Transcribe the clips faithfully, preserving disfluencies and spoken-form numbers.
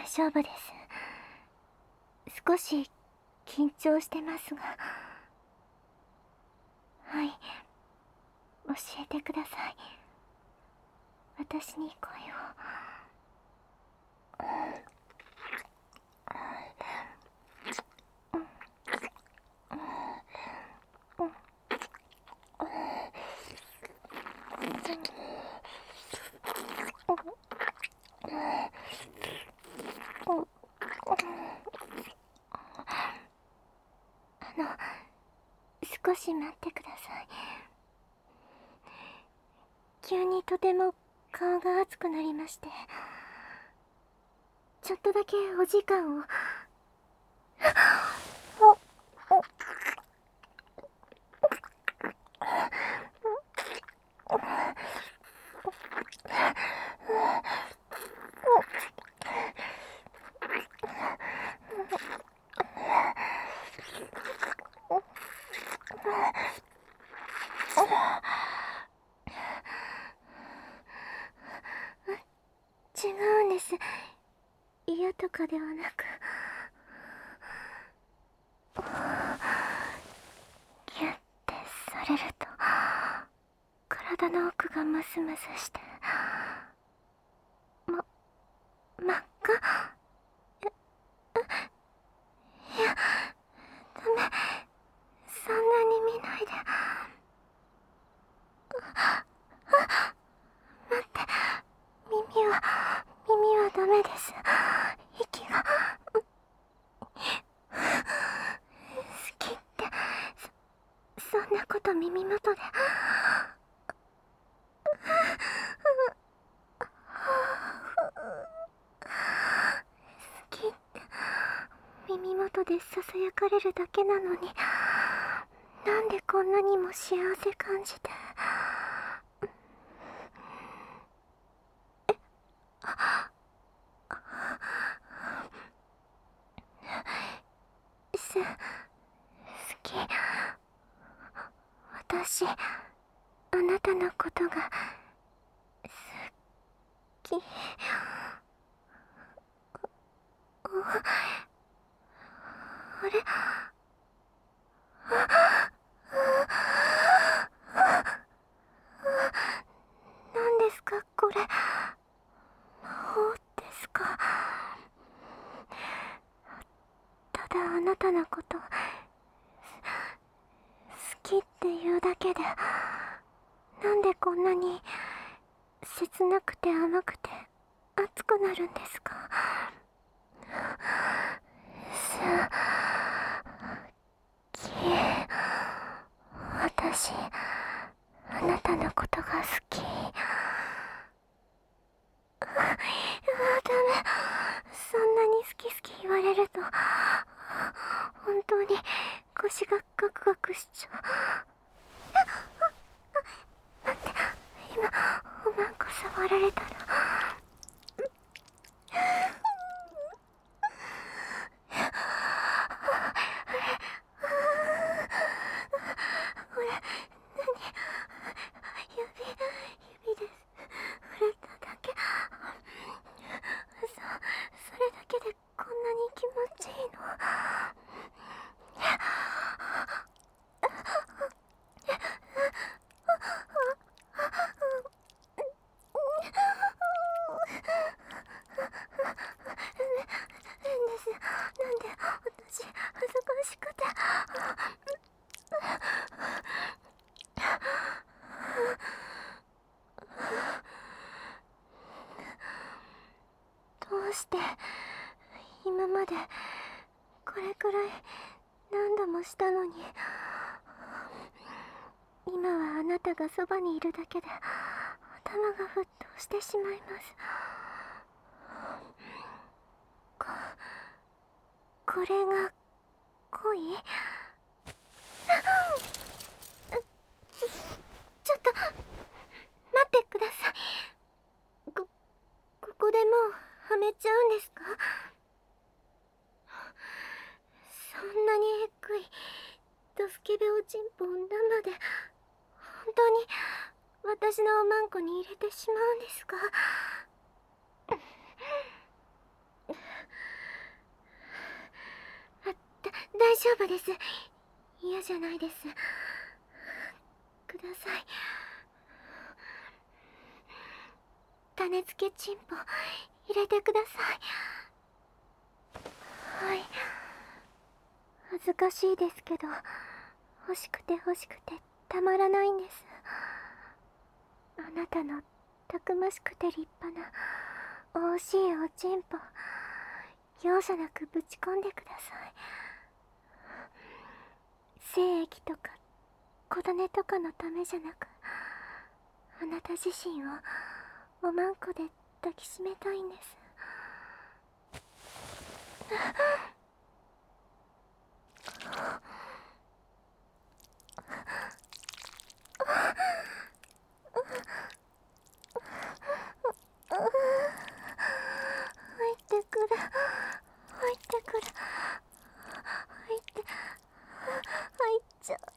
大丈夫です。少し緊張してますが。はい、教えてください。私に声を。あの、少し待ってください。急にとても顔が熱くなりまして、ちょっとだけお時間を。違うんです。嫌とかではなく、ギュッてされると体の奥がムスムスして、ま、真っ赤。え、いや、ダメ、そんなに見ないで。待って、耳は耳はダメです。息が。好きって、そそんなこと耳元で。好きって耳元でささやかれるだけなのに、なんでこんなにも幸せ感じて。す、好き。私、あなたのことが好き。お、あれ、何ですかこれ。魔法ですか。ただあなたのこと好きっていうだけで、なんでこんなに切なくて甘くて熱くなるんですか。好き。私、あなたのことが好き。うわ、ダメ。そんなに好き好き言われると本当に腰がガクガクしちゃう。待って、今おまんこ触られたら。これ何、指指です触れただけ。そそれだけでこんなに気持ちいいの。なんです。なんで私恥ずかしくて。どうして今までこれくらい何度もしたのに、今はあなたがそばにいるだけで頭が沸騰してしまいます。こ、これが恋？ちょっと待ってください。こ、ここでもうはめちゃうんですか？そんなにえっくいドスケベおちんぽを生で本当に私のおまんこに入れてしまうんですか？ 大丈夫です。嫌じゃないです。ください。種付けチンポ入れてください。はい。恥ずかしいですけど、欲しくて欲しくてたまらないんです。あなたのたくましくて立派な惜しいおちんぽ、容赦なくぶち込んでください。精液とか子種とかのためじゃなく、あなた自身をおまんこで抱きしめたいんです。入ってくる、入ってくる、入って入っちゃう。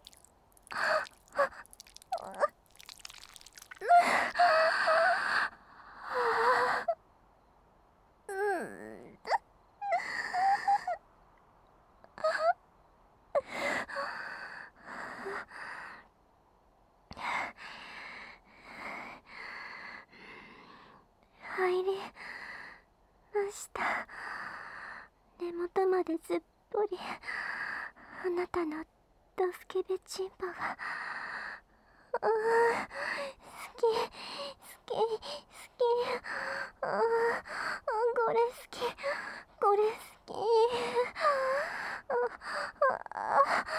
入りました。根元までずっぽりあなたのドスケベチンポが、あー好き好き好き、あーこれ好き、これ好き、ああ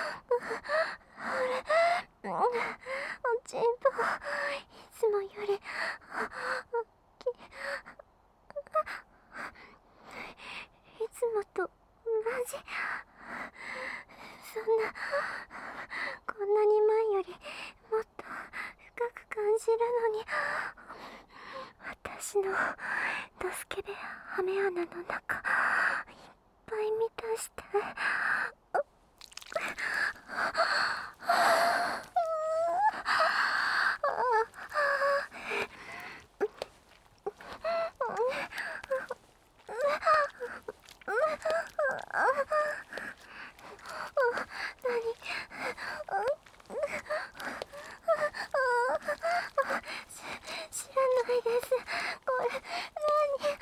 あれ、おちんぽいつもよりいつもと同じ。そんな、こんなに前よりもっと深く感じるのに、私のドスケベハメ穴の中いっぱい満たして、知らないです。これ何？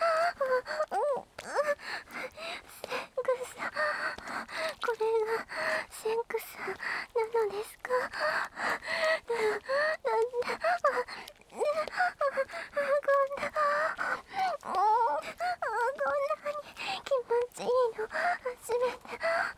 センクス。これがセンクスなのですか？なんでこんなこんなに気持ちいいの初めて。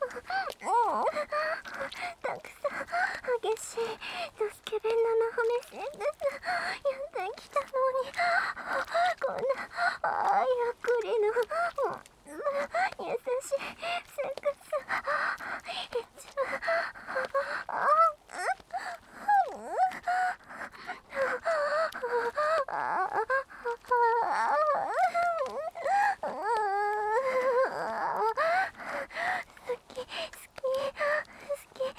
たくさん激しいドスケベ生ハメセンクスやってきたのに、こんなあゆっくりの優しいセンクス一番あ好き好き好き好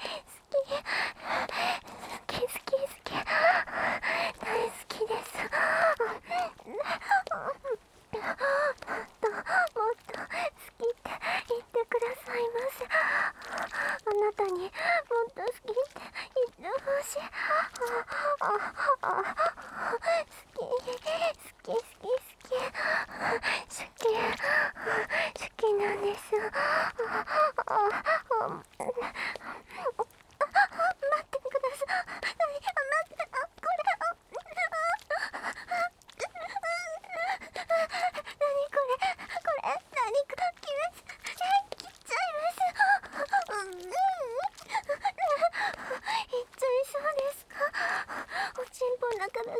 き好き好き好き大好きです。もっともっと好きって言ってくださいませ。あなたにもっと好きって言ってほしい。ああ好き好き好き好き好き好きなんです。ああ待ってください。待って、あこれあ何これこれ何か切れ切っちゃいます。うん、いっちゃいそうですか？おちんぽの中が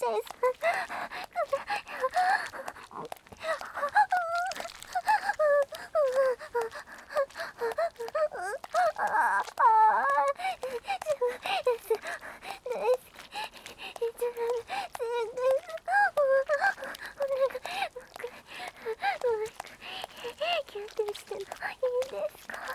キュンキュンしてもいいですか？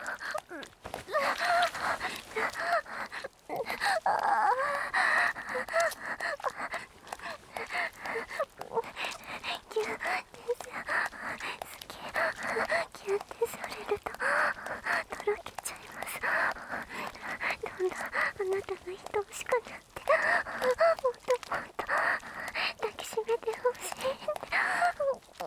キュンですよ。好き。キュンってされるととろけちゃいます。どんどんあなたが愛おしくなって、もっともっと抱きしめてほしい。好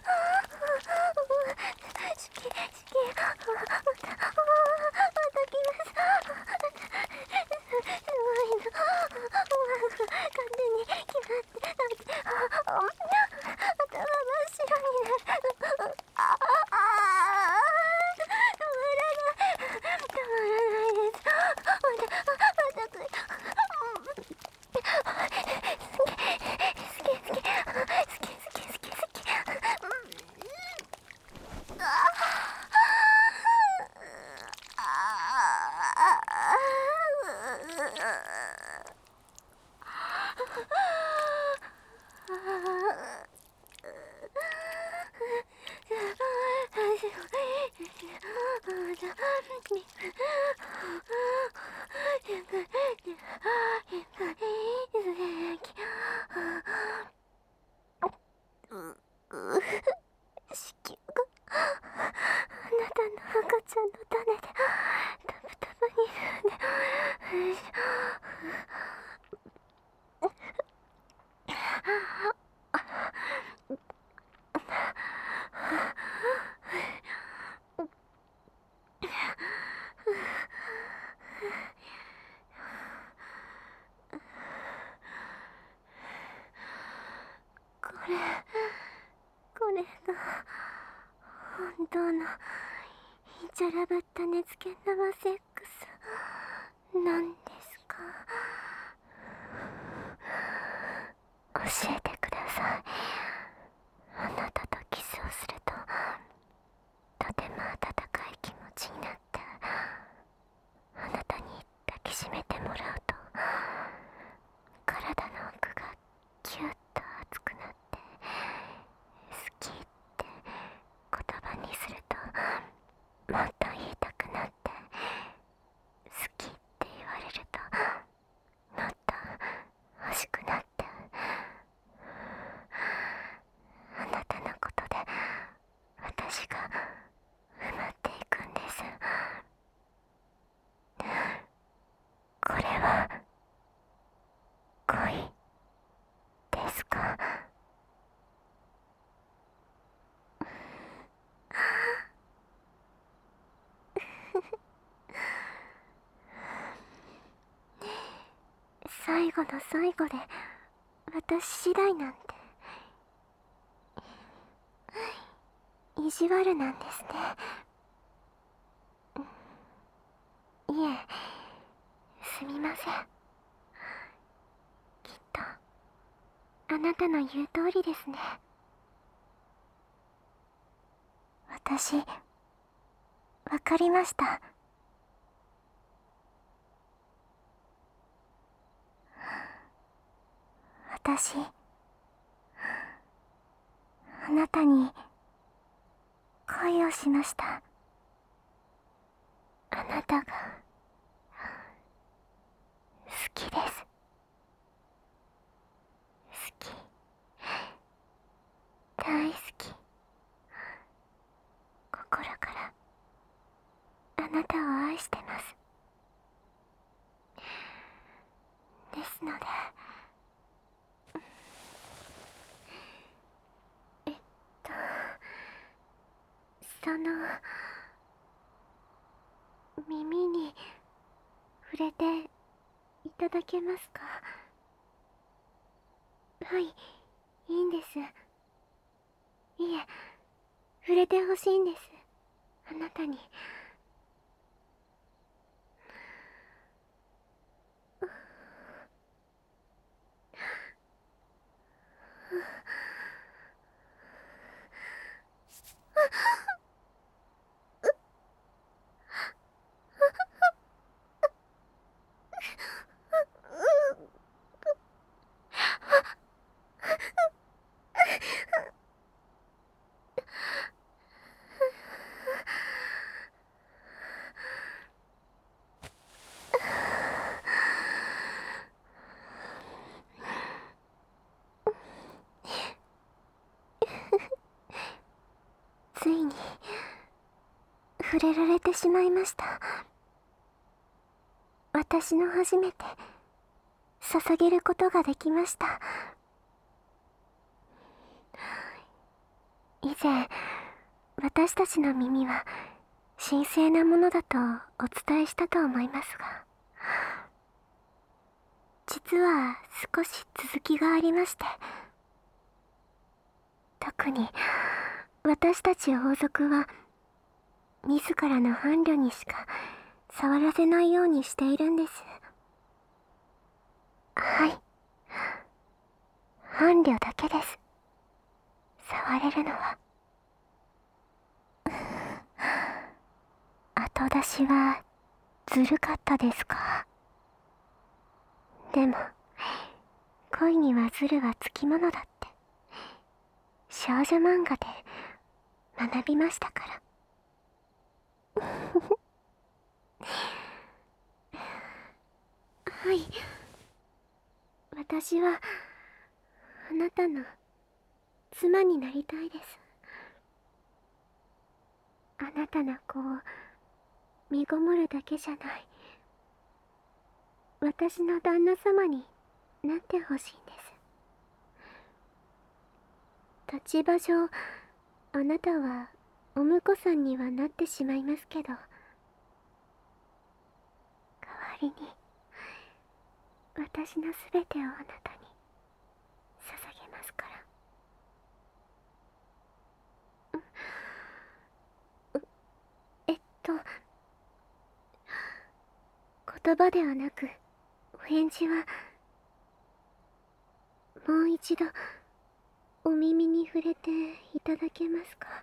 き好き。またまた来ます。すごいの。勝手に決まって、頭真っ白になる。ああ、止まらない。止まらないです。また、また来る。好き、好き、好き、好き、好き、好き、好き。あ子宮があなたの赤ちゃんの種でタプタプに踏んで、これこれが本当のイチャラばった熱犬生セックスなんですか？教えてください。あなたとキスをするととても温かい気持ちになって、あなたに抱きしめてもらうと体の奥がキュッと熱くなって、好きって言葉にするともっと言いたくなって、好きって言われるともっと欲しくなって、あなたのことで私が埋まっていくんです。これは恋ですか？最後の最後で私次第なんて、意地悪なんですね。いえ、すみません。きっとあなたの言う通りですね。私、わかりました。私、あなたに恋をしました。あなたが好きです。好き、大好き。心からあなたを愛してます。ですので、えっとその耳に触れていただけますか？はい、いいんです。いえ、触れてほしいんです、あなたに。 ついに触れられてしまいました。私の初めて捧げることができました。以前、私たちの耳は神聖なものだとお伝えしたと思いますが、実は少し続きがありまして、特に私たち王族は自らの伴侶にしか触らせないようにしているんです。はい、伴侶だけです。触れるのは。後出しはずるかったですか？でも恋にはズルはつきものだって少女漫画で学びましたからはい、私はあなたの妻になりたいです。あなたの子を身ごもるだけじゃない、私の旦那様になってほしいんです。立場上、あなたはお婿さんにはなってしまいますけど、代わりに私のすべてをあなたに捧げますから。えっと言葉ではなくお返事は、もう一度お耳に触れていただけますか？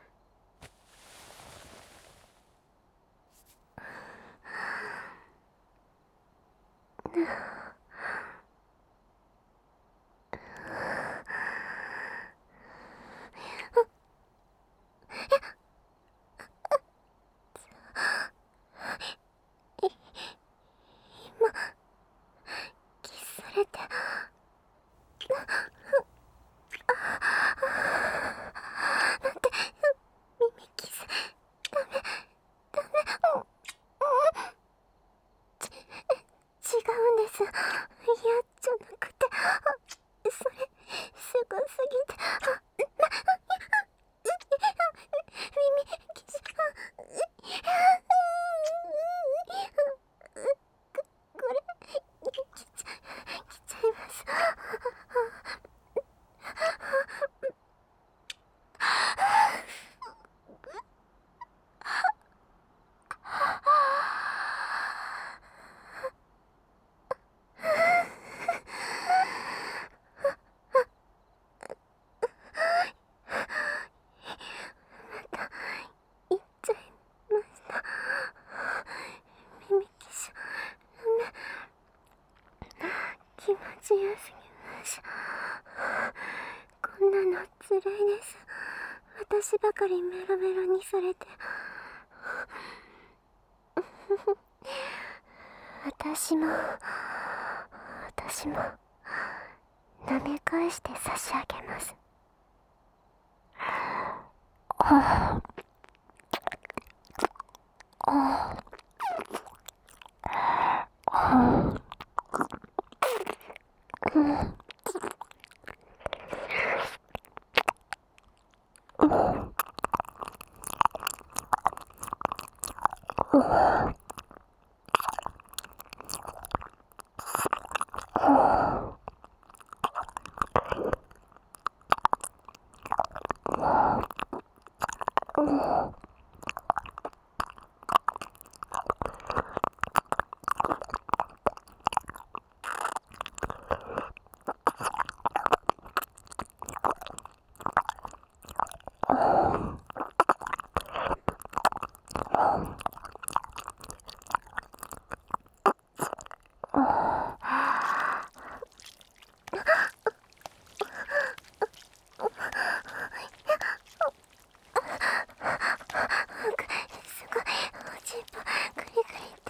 今キスされて、待って、耳キスダメダメ、ち違うんです。いやじゃなくて、それすごすぎて、耳キスこれきちきちゃいます。いっちゃいました。耳キスダメ、気持ちよすぎます。こんなのつらいです。私ばかりメロメロにされて私も私も舐め返して差し上げます。あああうんすごい、おちんぽグリグリって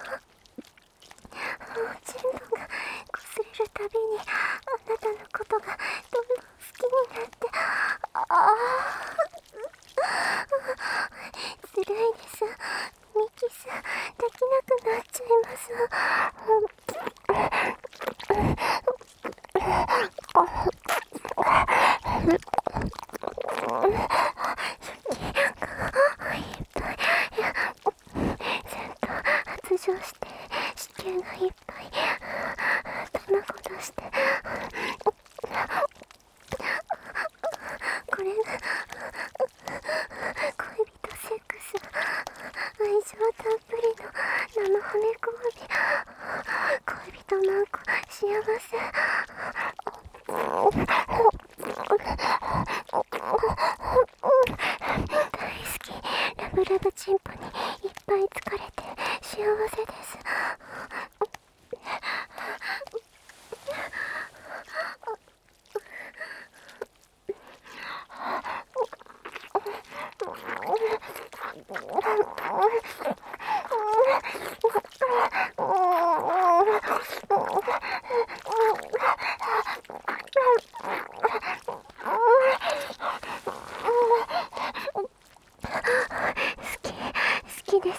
おちんぽが擦れるたびにあなたのことがどんどん好きになって、ああ発情して子宮がいっぱい卵出して、これが恋人セックス、愛情たっぷりの生骨交尾、恋人マンコ幸せ。大好き、ラブラブチンポにいっぱい疲れて幸せです。好きです。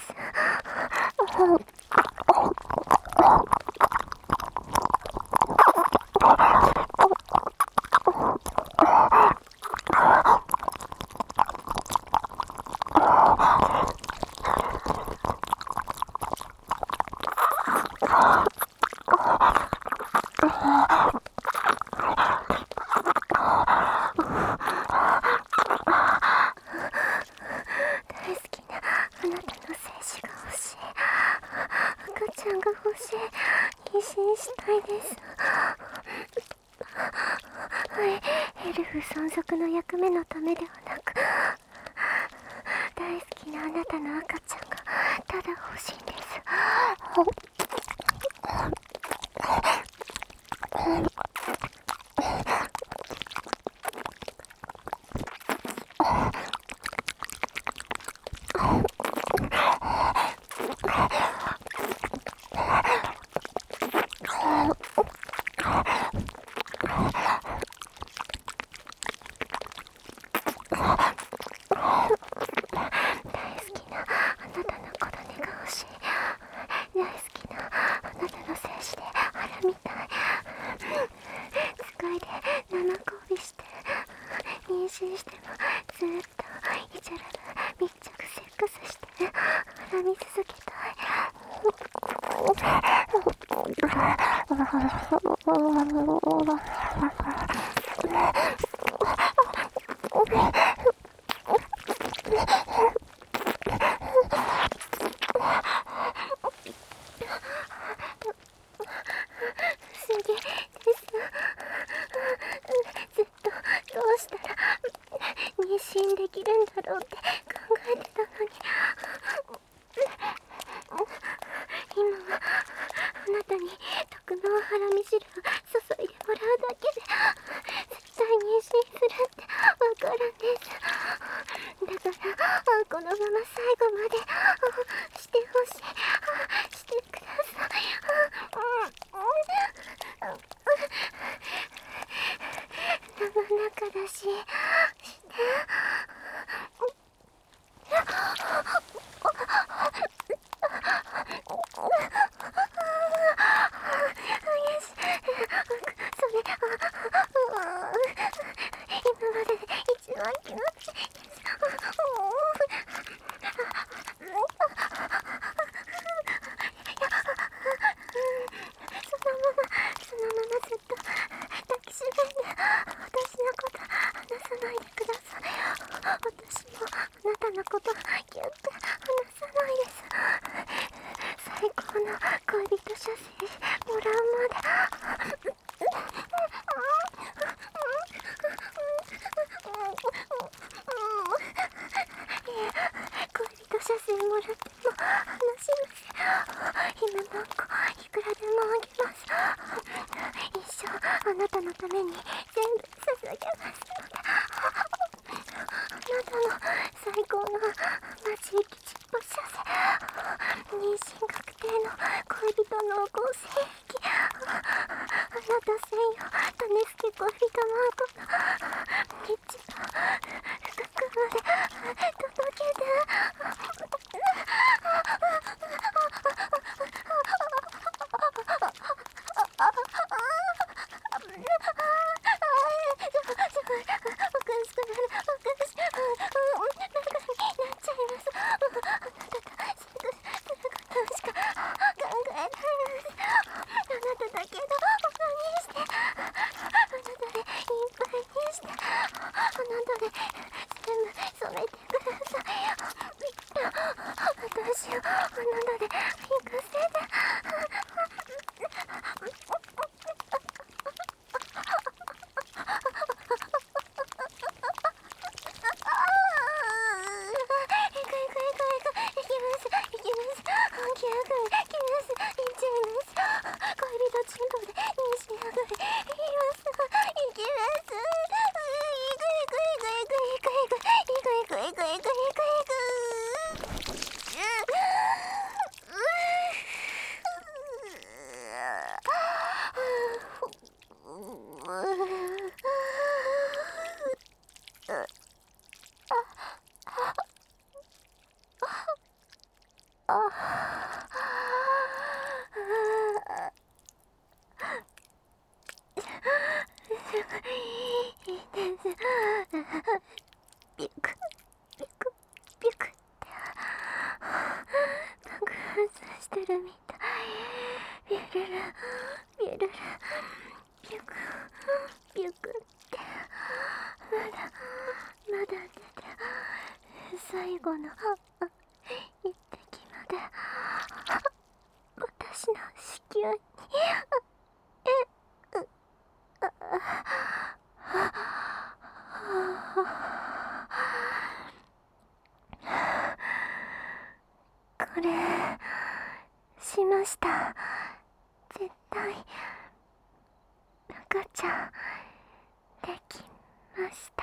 大好きなあなたの精子が欲しい。赤ちゃんが欲しい。妊娠したいです。はい、エルフ存続の役目のためではなく、大好きなあなたの赤ちゃんがただ欲しいんです。大好きなあなたの子種が欲しい。大好きなあなたの精子で腹みたい。使いで生交尾して妊娠してもずっとイチャラブ密着セックスして腹み続けたい。不思議です。ずっとどうしたら妊娠できるんだろうって考えてたのに、今はあなたに特納腹見汁を注いでもらうだけで絶対妊娠するってわかるんです。だからこのまま最後までしてほしい。してください。生中だしして。今までで一番気持ちいいです。そのままそのままずっと抱きしめて私のこと離さないでください。私もあなたのことギュッて離さないです。最高の恋人射精もらうまで。恋人写真もらっても話しません。姫マンコいくらでもあげます。一生あなたのために全部捧げますので。あなたの最高のマジキチッポ射精、妊娠確定の恋人濃厚性癖、あなた専用種付け恋人マンコの一番深くまで届けて。 いいです。ビュクビュクビュクって爆発してるみたい。ビュルルビュルルビュクビュクってまだまだ出て、最後の一滴まで私の子宮にえうあこれしました。絶対赤ちゃんできました。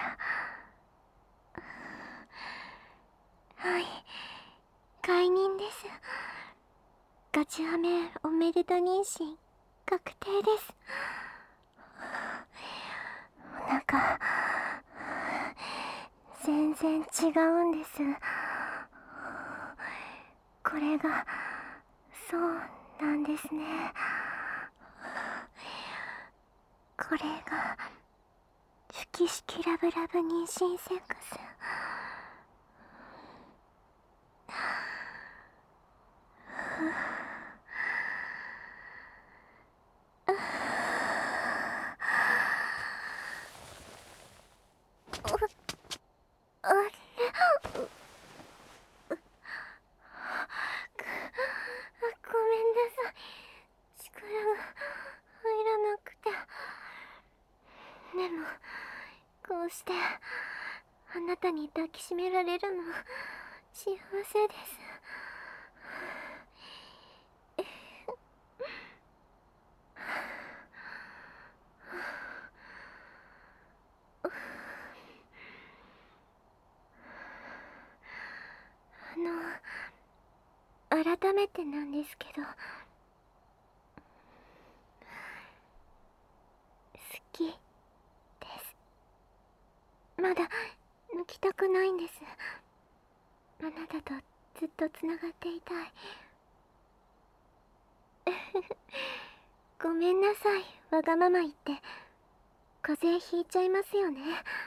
はい、解任です。ガチハメおめでと妊娠確定です。お腹全然違うんです。これがそうなんですね。これがシュキシュキラブラブ妊娠セックス。あれ、ごめんなさい。力が入らなくて。でもこうしてあなたに抱きしめられるの幸せです。あの改めてなんですけど、好きです。まだ抜きたくないんです。あなたとずっとつながっていたい。ごめんなさい、わがまま言って。風邪ひいちゃいますよね。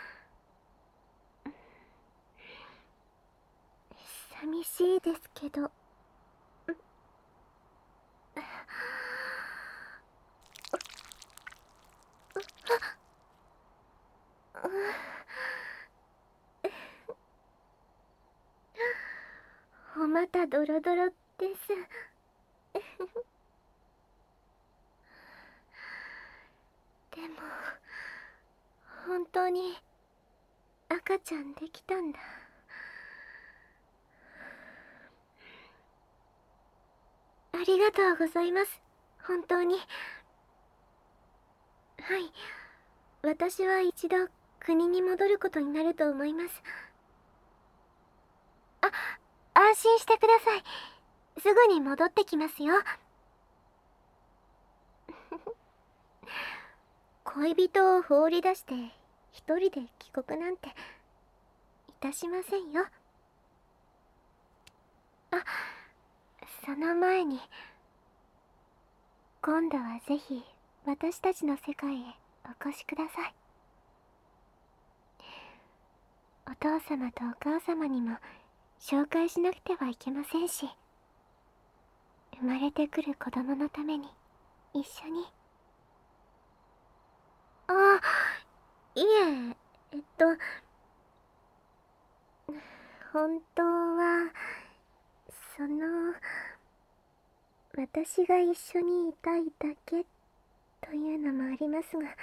寂しいですけど。お股ドロドロです。でも本当に赤ちゃんできたんだ。ありがとうございます。本当に。はい、私は一度国に戻ることになると思います。あ、安心してください。すぐに戻ってきますよ。恋人を放り出して一人で帰国なんていたしませんよ。あ、その前に今度はぜひ私たちの世界へお越しください。お父様とお母様にも紹介しなくてはいけませんし、生まれてくる子供のために一緒に。あ、いえ、えっと本当はその私が一緒にいたいだけというのもありますが。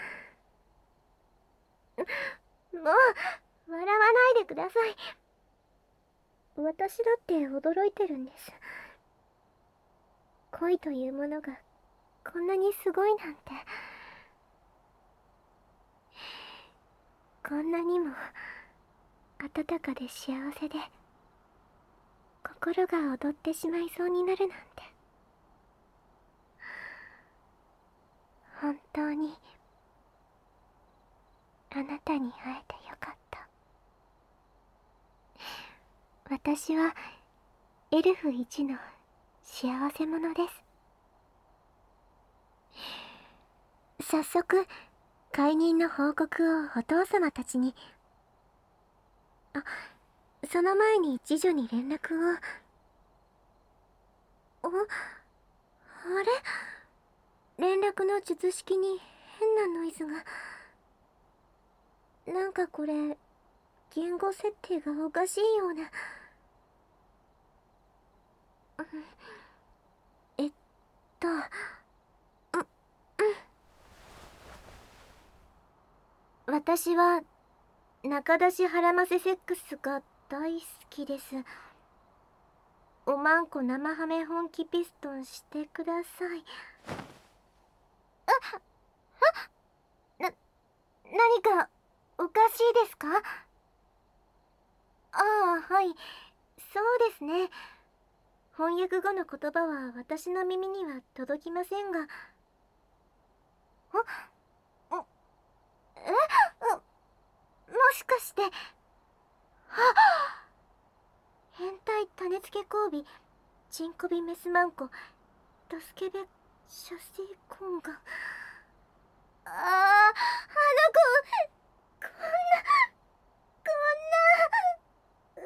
もう笑わないでください。私だって驚いてるんです。恋というものがこんなにすごいなんて。こんなにも温かで幸せで心が躍ってしまいそうになるなんて。本当にあなたに会えてよかった。私はエルフ一の幸せ者です。早速解任の報告をお父様たちに。あ、その前に次女に連絡を。あ、あれ、連絡の術式に変なノイズが。なんかこれ言語設定がおかしいような。えっとう、うん、私は中出し腹ませセックスが大好きです。おまんこ生ハメ本気ピストンしてください。あ、あ、な、何かおかしいですか？ああ、はい、そうですね。翻訳後の言葉は私の耳には届きませんが。あ、ん、え、も、もしかして、あ、変態種付け交尾、チンコビメスマンコ、ドスケベ、射精コンガ。ああ、あの子、こんな、こんな、うー、申し訳あり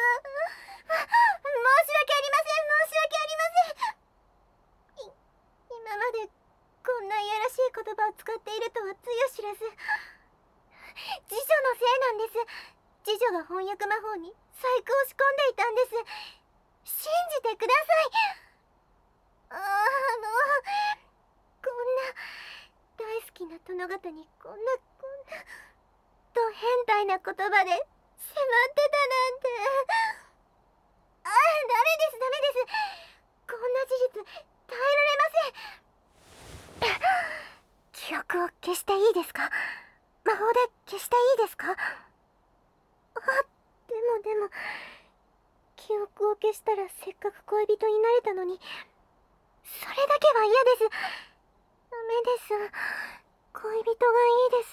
ません、申し訳ありません。い、今までこんないやらしい言葉を使っているとはつゆ知らず。次女のせいなんです。次女が翻訳魔法に細工を仕込んでいたんです。信じてください。ああ、あの、こんな大好きな殿方にこんなこんなと変態な言葉で迫ってたなんて。ああ、ダメですダメです。こんな事実耐えられません。記憶を消していいですか？魔法で消していいですか？あ、でもでも、記憶を消したらせっかく恋人になれたのに、それだけは嫌です。ダメです。恋人がいいです。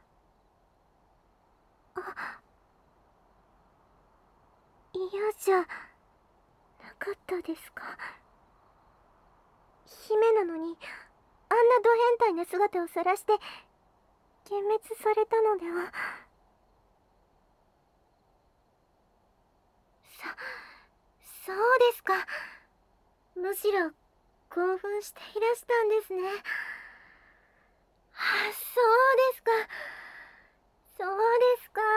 あ、嫌じゃなかったですか？姫なのにあんなド変態な姿を晒して幻滅されたのでは。そそうですか。むしろ興奮していらしたんですね。あ、そうですか、そうですか。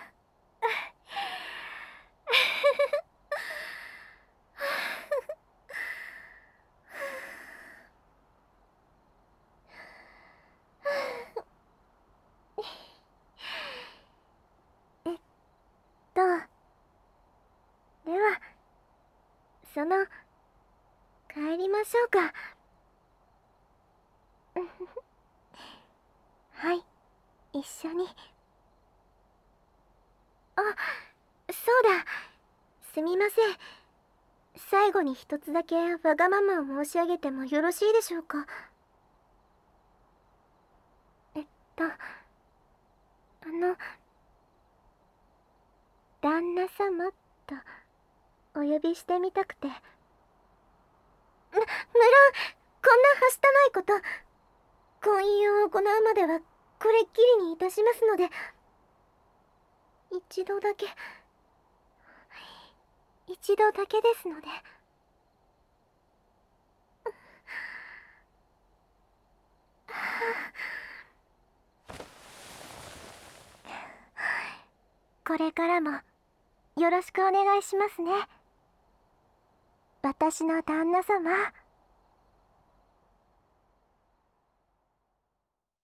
えっとでは、その帰りましょうか。はい、一緒に。あ、そうだ、すみません。最後に一つだけわがままを申し上げてもよろしいでしょうか？えっとあの旦那様とお呼びしてみたくて。む、無論こんなはしたないこと、婚姻を行うまではこれっきりにいたしますので、一度だけ一度だけですので。これからもよろしくお願いしますね、私の旦那様。